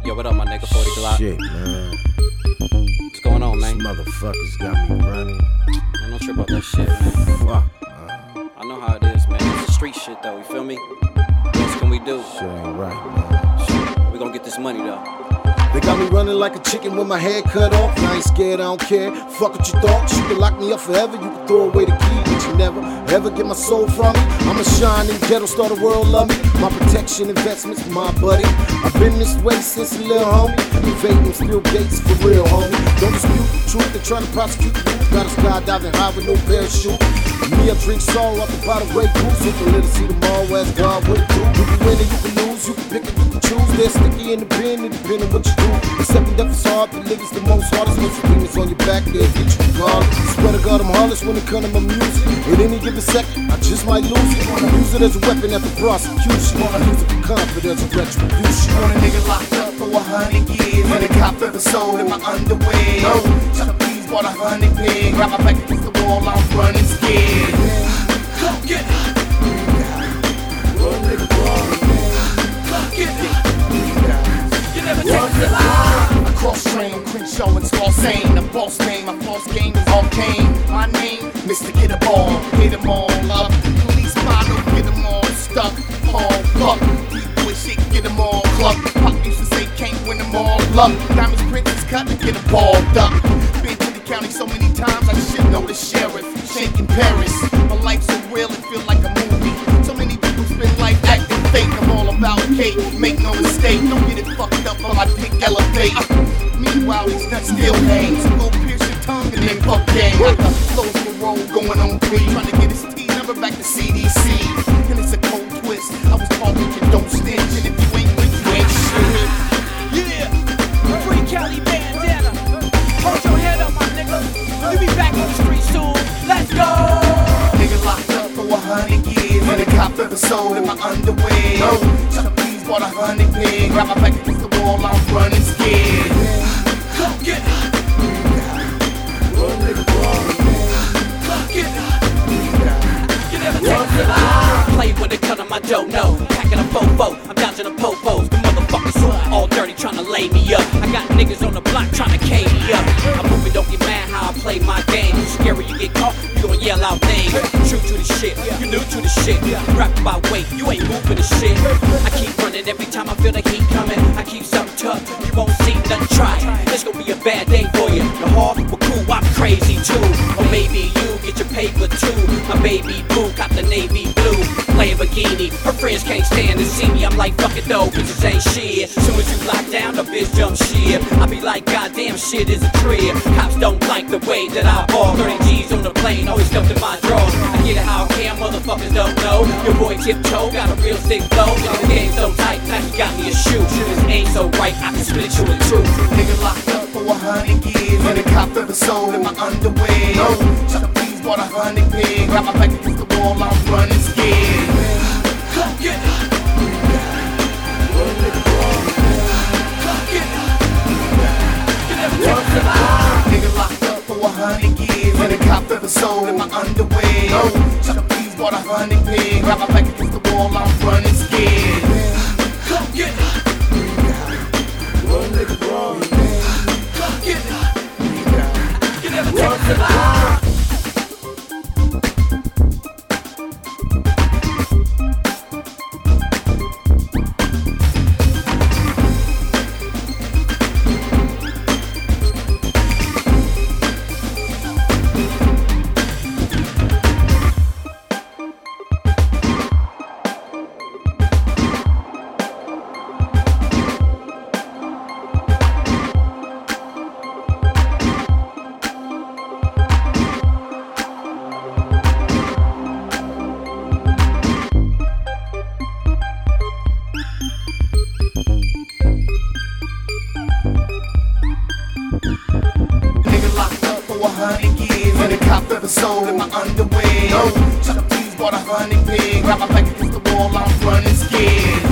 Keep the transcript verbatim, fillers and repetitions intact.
Yo, what up, my nigga? forty Glock. Shit, man. What's going on, man? These motherfuckers got me running. Man, don't trip about that shit, man. Fuck, man. I know how it is, man. It's the street shit, though. You feel me? What else can we do? Shit ain't right, man. Shit. We gonna get this money, though. They got me running like a chicken with my head cut off. I ain't scared, I don't care. Fuck what you thought. You can lock me up forever. You can throw away the key, but you never, ever get my soul from me. I'ma shine in ghetto, start the world love me. My protection investments, my buddy. I've been this way since a little homie. Evading still gates for real, homie. Don't dispute the truth. They trying to prosecute the youth. Got a skydiving high with no parachute. Me, I drink sorrow up about a great goose. So can let us see tomorrow as God would do. You can win and you can lose. You can pick it, you can choose. They're sticky in the pen, it depends on what you do. Except death is hard, but living's the most hardest. Most demons on your back, they'll get you regardless. Swear to God, I'm heartless when it comes to my music. At any given second, I just might lose it. I use it as a weapon after prosecution. I use it for confidence and retribution. Want a nigga locked up for a hundred years, and a cop episode in my underwear. No, Chuck E. Cheese bought a hundred pig. Grab my back against the wall, I'm running scared. Come get it. Run, nigga, run. Come get it. You never take it live. I cross train, Crenshaw and Small Sane. A boss name, my false game is arcane. My name, Mister Get a Ball, hit 'em all up. Police follow, get 'em all stuck. All fuck, boy shit, get 'em all clucked. Pop used to say can't win 'em all luck. Diamonds, princess cut to get 'em balled up. Been to the county so many times, I should know the sheriff. Shaking Paris, my life's so real, it feel like a movie. So many people spend life acting fake. I'm all about cake, make no mistake. Don't get it fucked up on my dick elevate. Meanwhile, these nuts still hang. So go pierce your tongue and then fuck gang. Got the flows for roll going on three. Trying to get his T number back to C D C. And it's a cold twist. I was taught that you don't snitch. And if you ain't rich, you ain't shit. Yeah, free Cali bandana. Hold your head up, my nigga. You be back on the street soon. Let's go. Nigga locked up for a hundred years, and a cop episode in my underwear. No, Chuck E. Cheese bought a hundred pig. Grab my back against the wall, I'm running scared. Come get it. Run, nigga, run. Come get it. You never take it live. Play with it, cut on my dough, no. Packing a fofo, I'm dodging the popos. The motherfuckers all dirty, trying to lay me up. I got niggas on the block trying to K me up. I'm moving, don't get mad how I play my game. You scary, you get caught, you gon' yell out names. True to the shit, you new to the shit. Rap about weight, you ain't moving the shit. I keep running every time I feel the heat coming. I keep something tough, you won't see nothing, try. It's gonna be a bad day for you. The hard, well cool, I'm crazy too. Or maybe you get your paper too. My baby boo got the navy blue. Play a bikini, her friends can't stand to see me. I'm like, fuck it though, bitches ain't shit. Soon as you lock down, the bitch jump shit. I be like, goddamn shit is a trip. Cops don't like the way that I ball. thirty G's on the plane, always stuffed in my drawers. I get it how I can, motherfuckers don't know. Your boy tiptoe, got a real sick flow. The game so tight, now he got me a shoe. This ain't so right, I can split you in two. Nigga locked up for a hundred years, and a cop episode in my underwear. No, Chuck E. Cheese bought a hundred pig. Grab my back against the wall, I'm running scared. Come get it. Run, nigga, run. Come get it. You never take it live. Nigga locked up for a hundred years, and a cop episode in my underwear. No, Chuck E. Cheese bought a hundred pig. Grab my back against the wall, I'm running scared. Come get it. Run, nigga, run. Come get it. You never take it live. Nigga locked up for a hundred years, and a cop episode in my underwear. No, Chuck E. Cheese bought a hundred pig. Grab my back against the wall, I'm running scared.